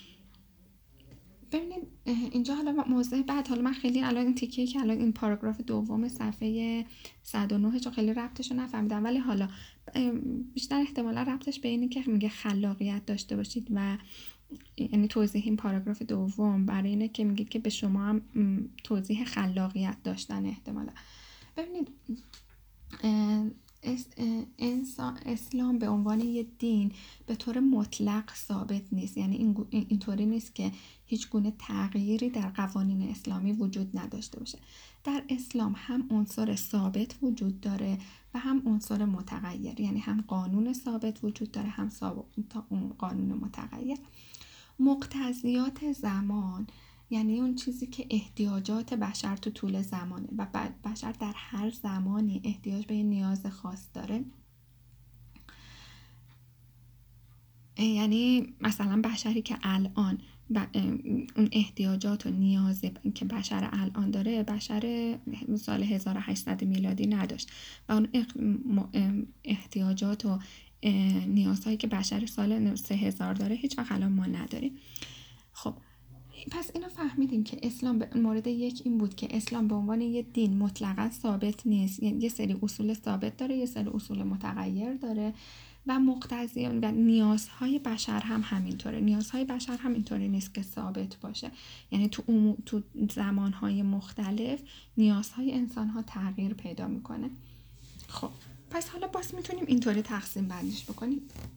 ببینید اینجا حالا موضوع بعد، حالا من خیلی الان این تیکه‌ای که الان این پاراگراف دوم صفحه صد و نه چون خیلی ربطش رو نفهمیدم، ولی حالا بیشتر احتمالا ربطش به اینه که میگه خلاقیت داشته باشید و یعنی توضیح این پاراگراف دوم برای اینه که میگه که به شما هم توضیح خلاقیت داشتن احتمالا. ببینید اسلام به عنوان یه دین به طور مطلق ثابت نیست، یعنی اینطوری نیست که هیچ گونه تغییری در قوانین اسلامی وجود نداشته باشه. در اسلام هم عنصر ثابت وجود داره و هم عنصر متغیر، یعنی هم قانون ثابت وجود داره، هم قانون متغیر. مقتضیات زمان یعنی اون چیزی که احتیاجات بشر تو طول زمانه و بشر در هر زمانی احتیاج به نیاز خاص داره. یعنی مثلا بشری که الان اون احتیاجات و نیاز که بشر الان داره، بشر سال هزار و هشتصد میلادی نداشت و اون احتیاجات و نیازهایی که بشر سال سه هزار داره هیچ وقت الان ما نداریم. خب پس اینو فهمیدیم که اسلام به مورد یک این بود که اسلام به عنوان یه دین مطلقا ثابت نیست، یعنی یه سری اصول ثابت داره، یه سری اصول متغیر داره و مقتضیات و نیازهای بشر هم همینطوره. نیازهای بشر هم اینطوری نیست که ثابت باشه، یعنی تو امو... تو زمانهای مختلف نیازهای انسانها تغییر پیدا میکنه. خب پس حالا باز میتونیم اینطوری تقسیم بندیش بکنیم.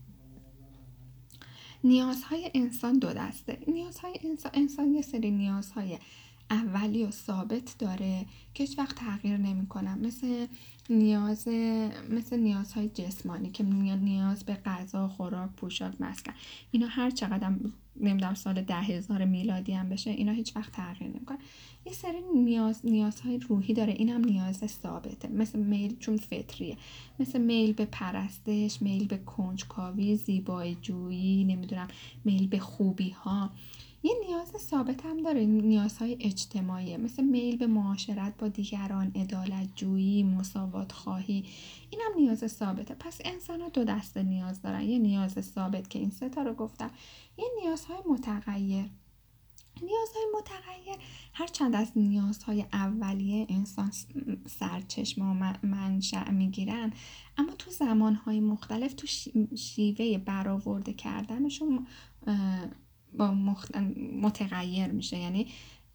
نیازهای انسان دو دسته. نیازهای انسان, انسان یه سری نیازهای اولی و ثابت داره که هیچ وقت تغییر نمی‌کنن، مثل نیاز مثل نیازهای جسمانی که نیاز به غذا، خوراک، پوشاک، مسکن، اینا هر چقدر نمیدونم سال ده هزار میلادی هم بشه اینا هیچ وقت تغییر نمی‌کنن. یه سری نیاز نیازهای روحی داره، اینم نیاز ثابته، مثل میل، چون فطریه، مثل میل به پرستش، میل به کنجکاوی، زیبایی جویی، نمیدونم میل به خوبی ها. یه نیاز ثابت هم داره، نیازهای اجتماعی، مثل میل به معاشرت با دیگران، عدالت جویی، مساوات خواهی، این هم نیاز ثابته. پس انسان ها دو دسته نیاز دارن، یه نیاز ثابت که این سه تا رو گفتم، یه نیازهای متغیر. نیازهای متغیر هرچند از نیازهای اولیه انسان سرچشمه و منشأ میگیرن، اما تو زمانهای مختلف تو شیوه برآورده کردنشون با متغیر میشه. یعنی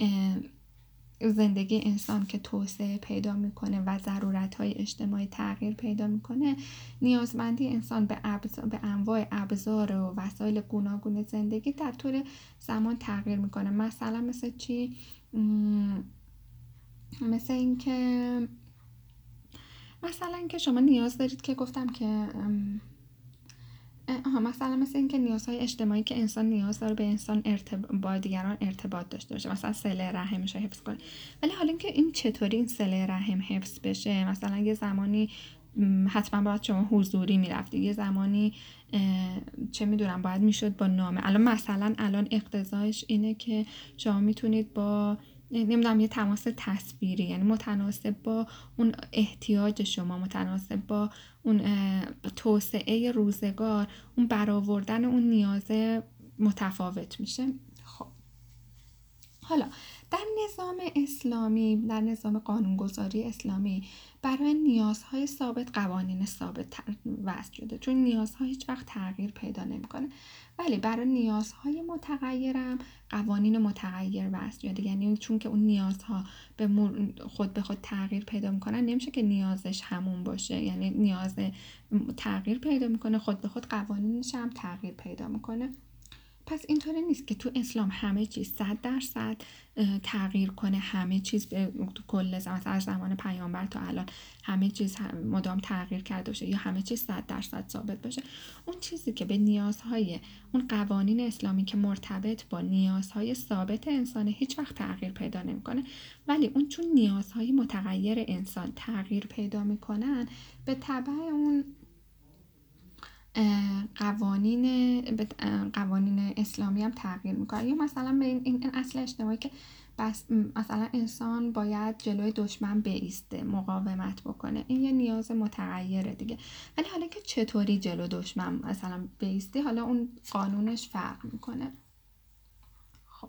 زندگی انسان که توسعه پیدا میکنه و ضرورت‌های اجتماعی تغییر پیدا میکنه، نیازمندی انسان به ابزار، به انواع ابزار و وسایل گوناگون زندگی در طول زمان تغییر میکنه. مثلا مثل چی؟ مثل این که مثلا که شما نیاز دارید که گفتم که آها مثلا مثل اینکه نیازهای اجتماعی که انسان نیاز داره به انسان ارتب... با دیگران ارتباط داشته باشه، مثلا صله رحمش رو حفظ کنه. ولی حالا اینکه این چطوری این صله رحم حفظ بشه، مثلا یه زمانی م، حتما باید شما حضوری میرفتی، یه زمانی چه میدونم باید میشد با نامه. الان مثلا الان اقتضایش اینه که شما میتونید با نمیدونم یه تماس تصویری، یعنی متناسب با اون احتیاج شما، متناسب با اون توسعه روزگار، اون برآوردن اون نیازه متفاوت میشه. خب حالا در نظام اسلامی، در نظام قانونگذاری اسلامی، برای نیازهای ثابت قوانین ثابت وضع شده، چون نیازها هیچ وقت تغییر پیدا نمیکنه. ولی برای نیازهای متغیرم قوانین متغیر وضع شده، یعنی چون که اون نیازها به خود به خود تغییر پیدا میکنن، نمیشه که نیازش همون باشه، یعنی نیاز تغییر پیدا میکنه، خود به خود قوانینش هم تغییر پیدا میکنه. پس اینطوری نیست که تو اسلام همه چیز صد درصد تغییر کنه، همه چیز به کل زمان از زمان پیامبر تا الان همه چیز مدام تغییر کرده باشه یا همه چیز صد درصد ثابت باشه. اون چیزی که به نیازهای اون قوانین اسلامی که مرتبط با نیازهای ثابت انسان هیچ وقت تغییر پیدا نمیکنه، ولی اون چون نیازهای متغیر انسان تغییر پیدا میکنن، به تبع اون قوانین قوانین اسلامی هم تغییر میکنه. یا مثلا به این, این اصل اجتماعی که بس مثلا انسان باید جلوی دشمن بایسته، مقاومت بکنه، این یه نیاز متغیره دیگه. ولی حالا که چطوری جلو دشمن مثلا بایسته، حالا اون قانونش فرق میکنه. خب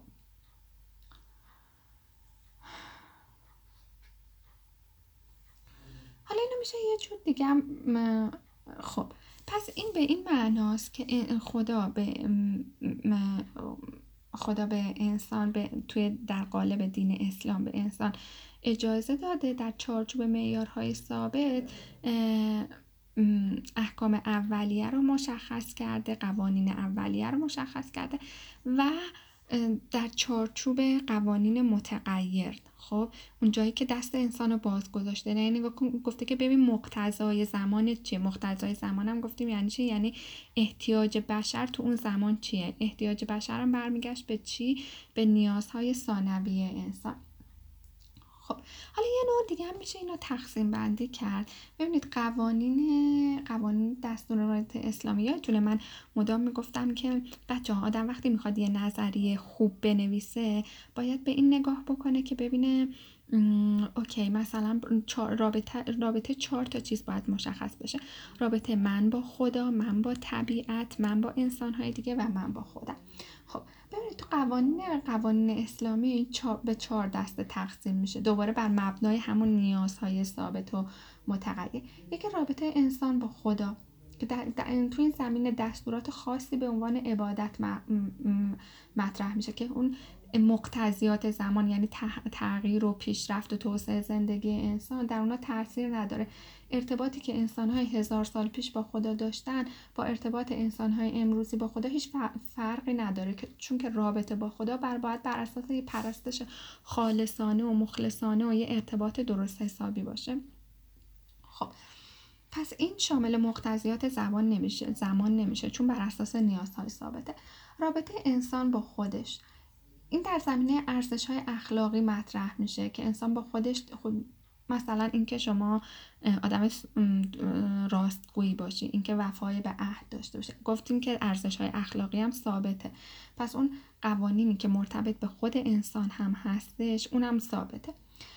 حالا اینو میشه یه جور دیگه هم. خب پس این به این معناست که خدا به خدا به انسان به توی در قالب دین اسلام به انسان اجازه داده در چارچوب معیارهای ثابت احکام اولیه رو مشخص کرده، قوانین اولیه رو مشخص کرده و در چارچوب قوانین متغیر. خب اون جایی که دست انسان رو باز گذاشته، یعنی گفته که ببین مقتضای زمان چیه. مقتضای زمان هم گفتیم یعنی چی؟ یعنی احتیاج بشر تو اون زمان چیه. احتیاج بشر هم برمیگشت به چی؟ به نیازهای ثانویه انسان. خب حالا یه نوع دیگه هم میشه اینو تقسیم بندی کرد. ببینید قوانین قوانین دستورالعمل اسلامی، یادتونه من مدام میگفتم که بچه ها آدم وقتی میخواد یه نظریه خوب بنویسه باید به این نگاه بکنه که ببینه اوکی مثلا رابطه رابطه چهار تا چیز باید مشخص بشه. رابطه من با خدا، من با طبیعت، من با انسان‌های دیگه و من با خودم. خب ببینید تو قوانین قوانین اسلامی به چهار دسته تقسیم میشه، دوباره بر مبنای همون نیازهای ثابت و متغیر. یکی رابطه انسان با خدا که در, در توی این زمین دستورات خاصی به عنوان عبادت مطرح میشه که اون مقتضیات زمان، یعنی تغییر و پیشرفت و توسعه زندگی انسان در اونا تاثیر نداره. ارتباطی که انسان‌های هزار سال پیش با خدا داشتن با ارتباط انسان‌های امروزی با خدا هیچ فرقی نداره، چون که رابطه با خدا بر باید بر اساس یه پرستش خالصانه و مخلصانه و یه ارتباط درست حسابی باشه. خب پس این شامل مقتضیات زمان نمیشه زمان نمیشه چون بر اساس نیازهای ثابته. رابطه انسان با خودش، این در زمینه ارزش‌های اخلاقی مطرح میشه که انسان با خودش خود مثلا اینکه شما آدم راستگویی باشی، اینکه وفای به عهد داشته باشه. گفتیم که ارزش‌های اخلاقی هم ثابته، پس اون قوانینی که مرتبط به خود انسان هم هستش اونم ثابته.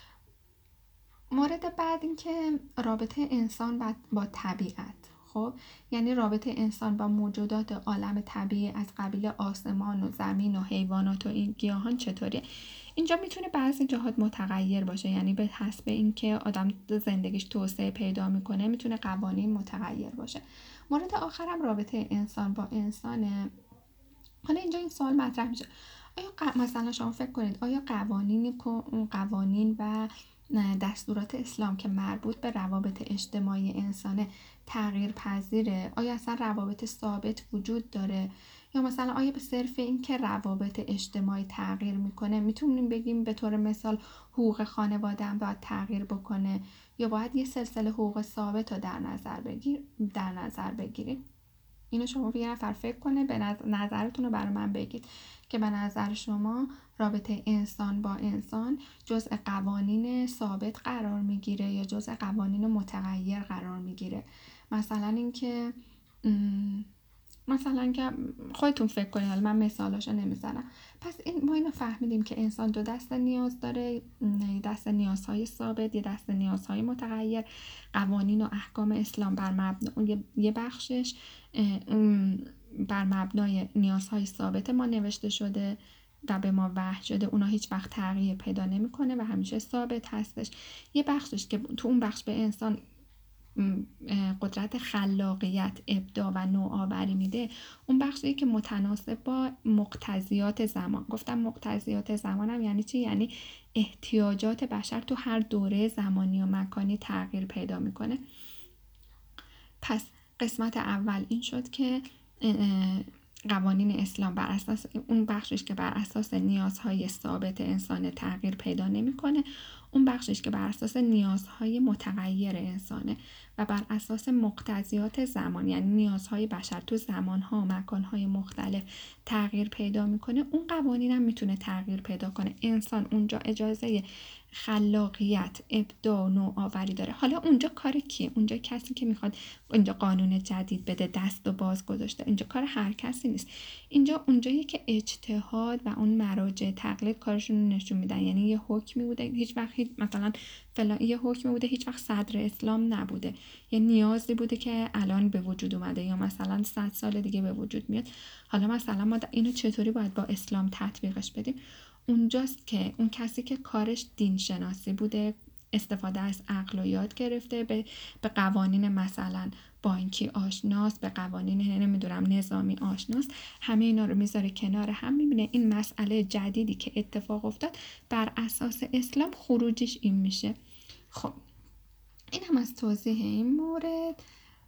مورد بعد این که رابطه انسان با طبیعت، خب یعنی رابطه انسان با موجودات عالم طبیعی از قبیل آسمان و زمین و حیوانات و این گیاهان چطوریه. اینجا میتونه بعضی جهات متغیر باشه، یعنی به حسب اینکه آدم زندگیش توسعه پیدا میکنه میتونه قوانین متغیر باشه. مورد آخرم رابطه انسان با انسانه. حالا اینجا این سوال مطرح میشه، آیا ق... مثلا شما فکر کنید آیا قوانین قوانین و دستورات اسلام که مربوط به روابط اجتماعی انسانه تغییر پذیره؟ آیا اصلا روابط ثابت وجود داره؟ یا مثلا آیا به صرف این که روابط اجتماعی تغییر میکنه میتونیم بگیم به طور مثال حقوق خانواده هم باید تغییر بکنه، یا باید یه سلسله حقوق ثابت رو در نظر بگیر در نظر بگیریم؟ اینو شما به یه نفر فکر کنه، به نظرتون رو برای من بگید که به نظر شما رابطه انسان با انسان جزء قوانین ثابت قرار میگیره یا جزء قوانین متغیر قرار میگیره. مثلا اینکه مثلا که خودتون فکر کنید، حالا من مثالاشو نمیزنم. پس این ما اینو فهمیدیم که انسان دو دست نیاز داره، یه دست نیازهای ثابت، یه دست نیازهای متغیر. قوانین و احکام اسلام بر مبنا یه بخشش بر مبنای نیازهای ثابت ما نوشته شده و به ما وحی شده، اونا هیچ وقت تغییر پیدا نمیکنه و همیشه ثابت هستش. یه بخشش که تو اون بخش به انسان قدرت خلاقیت، ابداع و نوآوری میده، اون بخشی که متناسب با مقتضیات زمان. گفتم مقتضیات زمانم یعنی چی؟ یعنی احتیاجات بشر تو هر دوره زمانی و مکانی تغییر پیدا میکنه. پس قسمت اول این شد که قوانین اسلام بر اساس اون بخشش که بر اساس نیازهای ثابت انسان تغییر پیدا نمیکنه، اون بخشش که بر اساس نیازهای متغیر انسانه و بر اساس مقتضیات زمان، یعنی نیازهای بشر تو زمانها و مکانهای مختلف تغییر پیدا میکنه، اون قوانین هم میتونه تغییر پیدا کنه. انسان اونجا اجازه خلاقیت، ابداع و نوآوری داره. حالا اونجا کار کیه؟ اونجا کسی که میخواد اینجا قانون جدید بده دست و باز گذاشته، اینجا کار هر کسی نیست. اینجا اونجایی که اجتهاد و اون مراجع تقلید کارشون نشون میدن. یعنی یه حکمی بوده هیچ وقت هیچ مثلا فلان یه حکمی بوده هیچ وقت صدر اسلام نبوده، یه نیازی بوده که الان به وجود اومده یا مثلا صد سال دیگه به وجود میاد. حالا مثلا ما اینو چطوری باید با اسلام تطبیقش بدیم؟ اونجاست که اون کسی که کارش دین شناسی بوده، استفاده از عقل و یاد گرفته، به به قوانین مثلا بانکی آشناست، به قوانین نمیدونم نظامی آشناست، همه اینا رو میذاره کنار هم، میبینه این مسئله جدیدی که اتفاق افتاد بر اساس اسلام خروجش این میشه. خب این هم از توضیح این مورد.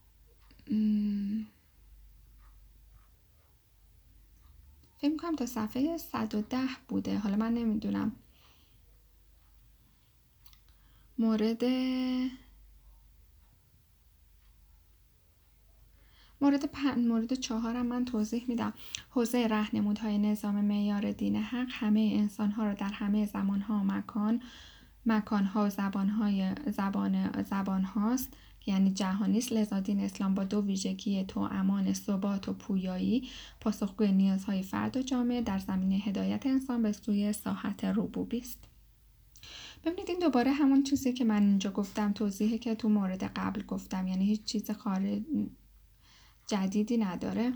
فکر میکنم تا صفحه صد و ده بوده، حالا من نمیدونم. مورد مورد پنج مورد چهارم من توضیح میدم. حوزه راهنمودهای نظام معیار دین حق همه انسانها را در همه زمانها و مکان مکانها و زبانهای زبان زبان هاست، یعنی جهانی است. لذا دین اسلام با دو ویژگی توامان، ثبات و پویایی، پاسخگوی نیازهای فرد و جامعه در زمینه هدایت انسان به سوی ساحت ربوبی است. ببینید این دوباره همون چیزی که من اینجا گفتم، توضیحی که تو مورد قبل گفتم، یعنی هیچ چیز خارج جدیدی نداره.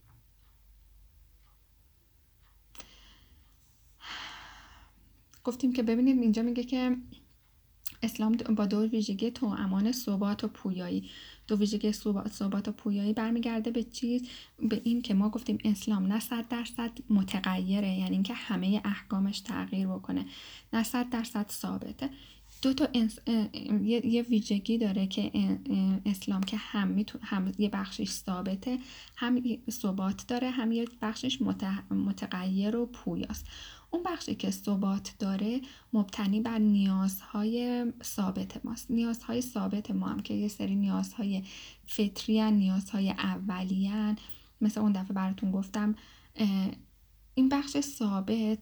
گفتیم که ببینید اینجا میگه که اسلام با دو ویژگی توامان، ثبات و پویایی. دو ویژگی ثبات و پویایی برمیگرده به چیز؟ به این که ما گفتیم اسلام نه صد درصد متغیره، یعنی اینکه همه احکامش تغییر بکنه، نه صد درصد ثابته. دو تا انس... یه... یه ویژگی داره که اسلام که هم میتون... هم یه بخشش ثابته، هم ثبات داره، هم یه بخشش مت... متغیر و پویاست. اون بخشی که ثبات داره مبتنی بر نیازهای ثابت ماست. نیازهای ثابت ما هم که یه سری نیازهای فطری ان، نیازهای اولی ان. مثل اون دفعه براتون گفتم این بخش ثابت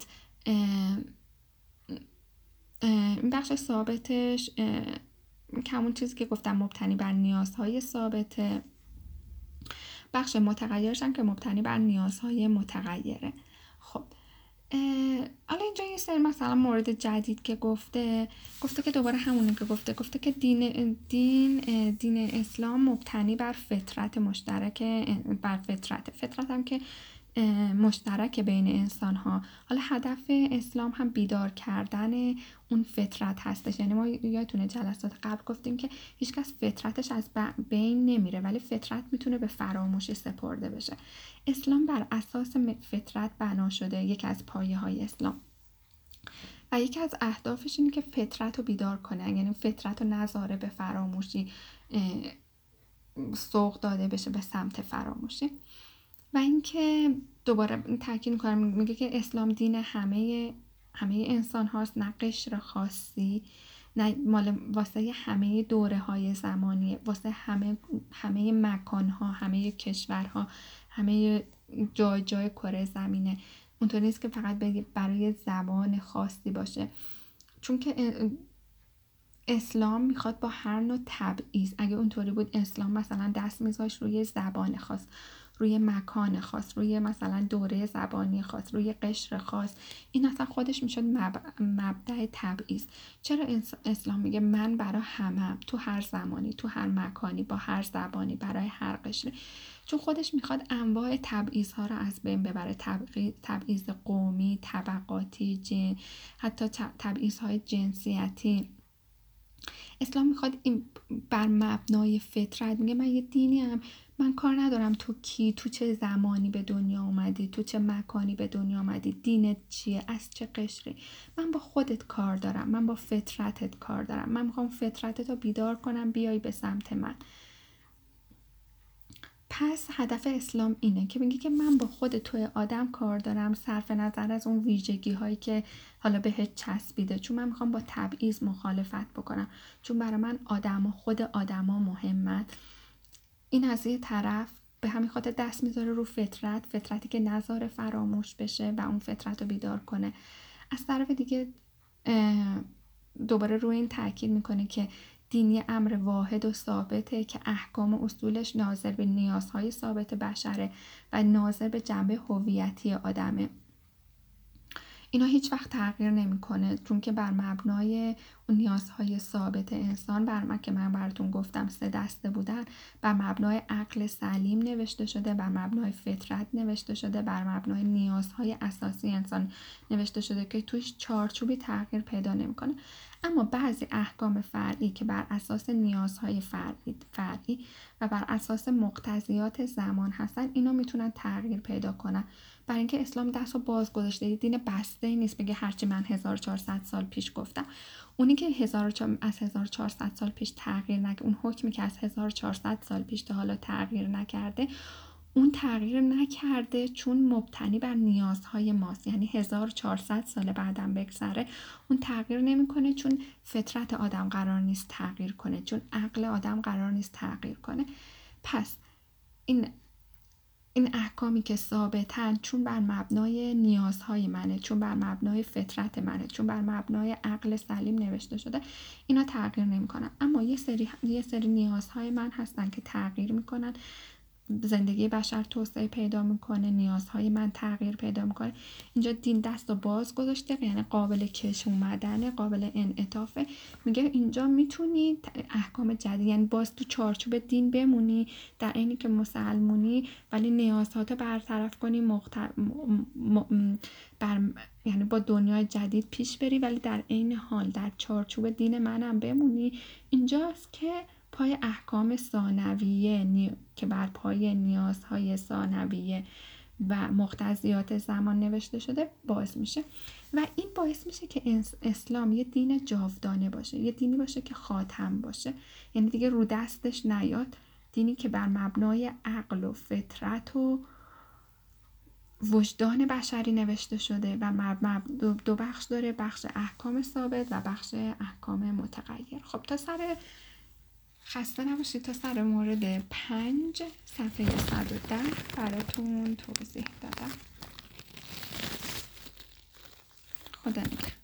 این بخش ثابتش که همون چیزی که گفتم مبتنی بر نیازهای ثابته. بخش متغیرش هم که مبتنی بر نیازهای متغیره. خب حالا اینجا یه سری مثلا مورد جدید که گفته گفته که دوباره همونه که گفته گفته که دین دین دین اسلام مبتنی بر فطرت مشترک، بر فطرت فطرت هم که مشترک بین انسان ها. حالا هدف اسلام هم بیدار کردن اون فطرت هستش. یعنی ما یادتونه جلسات قبل گفتیم که هیچکس فطرتش از بین نمیره، ولی فطرت میتونه به فراموشی سپرده بشه. اسلام بر اساس فطرت بنا شده، یکی از پایه های اسلام، و یکی از اهدافش اینه که فطرت رو بیدار کنه، یعنی فطرت رو نذاره به فراموشی سوق داده بشه به سمت فراموشی. و اینکه دوباره تاکید می‌کنم، میگه که اسلام دین همه همه انسان هاست، نه قشر خاصی، نه مال واسه همه دوره های زمانی، واسه همه همه مکان ها، همه کشورها، همه جای جای کره زمینه. اونطوری نیست که فقط برای زبان خاصی باشه، چون که اسلام میخواد با هر نوع تبعیض، اگه اونطوری بود اسلام مثلا دست میذاشت روی زبان خاص، روی مکان خاص، روی مثلا دوره زبانی خاص، روی قشر خاص، این اصلا خودش میشد مب... مبدأ تبعیض. چرا اسلام میگه من برای همه، تو هر زمانی، تو هر مکانی، با هر زبانی، برای هر قشری؟ چون خودش میخواد انواع تبعیض ها رو از بین ببره، تبعیض قومی، طبقاتی، جن... حتی تبعیض های جنسیتی. اسلام میخواد این بر مبنای فطرت، میگه من یه دینی هم، من کار ندارم تو کی، تو چه زمانی به دنیا اومدی، تو چه مکانی به دنیا اومدی، دینت چیه، از چه قشری، من با خودت کار دارم، من با فطرتت کار دارم، من میخوام فطرتت رو بیدار کنم بیای به سمت من. پس هدف اسلام اینه که میگه که من با خود توی آدم کار دارم، صرف نظر از اون ویژگی هایی که حالا بهت چسبیده، چون من میخوام با تبعیض مخالفت بکنم، چون برای من آدم و خود آدما مهمن. این از یه طرف به همین خاطر دست میذاره رو فطرت، فطرتی که نذاره فراموش بشه و اون فطرت رو بیدار کنه. از طرف دیگه دوباره روی این تاکید میکنه که دینی امر واحد و ثابته که احکام و اصولش ناظر به نیازهای ثابت بشره و ناظر به جنبه هویتی آدمه. اینا هیچ وقت تغییر نمیکنه، چون که بر مبنای اون نیازهای ثابت انسان، بر من که من براتون گفتم سه دسته بودن، بر مبنای عقل سلیم نوشته شده، بر مبنای فطرت نوشته شده، بر مبنای نیازهای اساسی انسان نوشته شده که توش چارچوبی تغییر پیدا نمیکنه. اما بعضی احکام فرعی که بر اساس نیازهای فرعی فرعی و بر اساس مقتضیات زمان هستن، اینا میتونن تغییر پیدا کنن. برای اینکه اسلام دست رو باز گذاشته، دین بسته ای نیست بگه هرچی من هزار و چهارصد سال پیش گفتم. اونی که از هزار و چهارصد سال پیش تغییر نکرده، اون حکمی که از هزار و چهارصد سال پیش تا حالا تغییر نکرده، اون تغییر نکرده چون مبتنی بر نیازهای ماست. یعنی هزار و چهارصد سال بعدم بگذره اون تغییر نمیکنه، چون فطرت آدم قرار نیست تغییر کنه، چون عقل آدم قرار نیست تغییر کنه. پس این این احکامی که ثابتن چون بر مبنای نیازهای منه، چون بر مبنای فطرت منه، چون بر مبنای عقل سلیم نوشته شده، اینا تغییر نمیکنن. اما یه سری یه سری نیازهای من هستن که تغییر میکنن، زندگی بشر توسعه پیدا میکنه، نیازهای من تغییر پیدا میکنه. اینجا دین دست و باز گذاشته، یعنی قابل کش اومدن، قابل انعطافه. میگه اینجا میتونی احکام جدید، یعنی باز تو چارچوب دین بمونی در اینی که مسلمونی، ولی نیازهاتو برطرف کنی، مخت... م... م... بر... یعنی با دنیای جدید پیش بری، ولی در این حال در چارچوب دین منم بمونی. اینجاست که پای احکام ثانویه نی... که بر پای نیازهای ثانویه و مقتضیات زمان نوشته شده باز میشه، و این باعث میشه که اسلام یه دین جاودانه باشه، یه دینی باشه که خاتم باشه، یعنی دیگه رو دستش نیاد، دینی که بر مبنای عقل و فطرت و وجدان بشری نوشته شده و دو بخش داره، بخش احکام ثابت و بخش احکام متغیر. خب تا سر خسته نباشید، تا سر مورد پنج صفحه صد و ده براتون توضیح دادم. خدا نگهدار.